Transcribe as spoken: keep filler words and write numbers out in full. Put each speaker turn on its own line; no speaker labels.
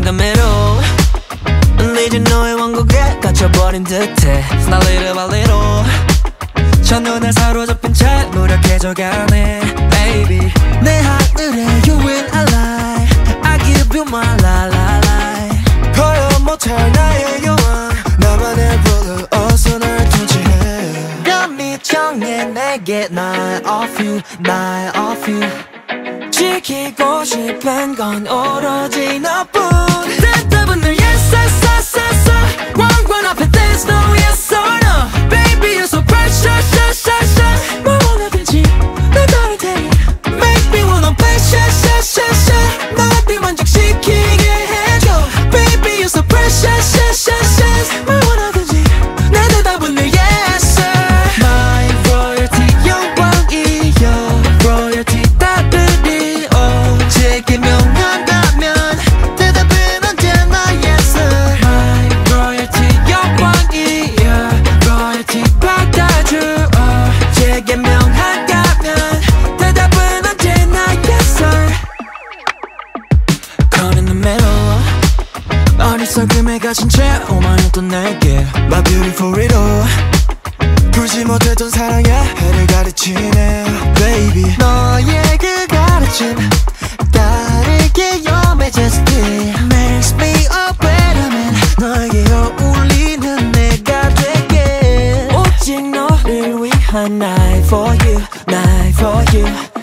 the middle. 늦은 너의 왕국에 갇혀버린 듯해. 날 little by little 첫눈에 사로잡힌 채 노력해져가네 baby. 내 하늘에 you will alive. I give you my life life.
거역 못할 나의 영원 나만의 룰을 어서 날 통치해.
감히 정해 내게 night of you night of you. 지키고 싶은 건 오로지 너뿐. 대답은 늘 yes yes yes yes yes. 왕관 앞에 there's no yes or no. Baby you're so precious yes yes yes. 뭘 원하든지 널 따를 테니 make me wanna play yes yes yes yes. 나한테 만족시키게 해줘. Baby you're so precious yes yes yes. 뭘 원하든지 내 대답은 늘 yes sir. My royalty 영광이여 royalty 따뜻히 어 제기명한다면 대답은 언제나 yes sir. My royalty 영광이여 royalty 받아줘 어 제기명한다면 대답은 언제나 yes sir. Caught in the middle 어리석음에 갇힌 채 오만했던 내게
My beautiful riddle 풀지 못했던 사랑의 해를 가르치네 baby.
너의 그 가르침 다르게 염해졌을 Makes me a better man. 너에게 어울리는 내가 될게. 오직 너를 위한 night for you night for you.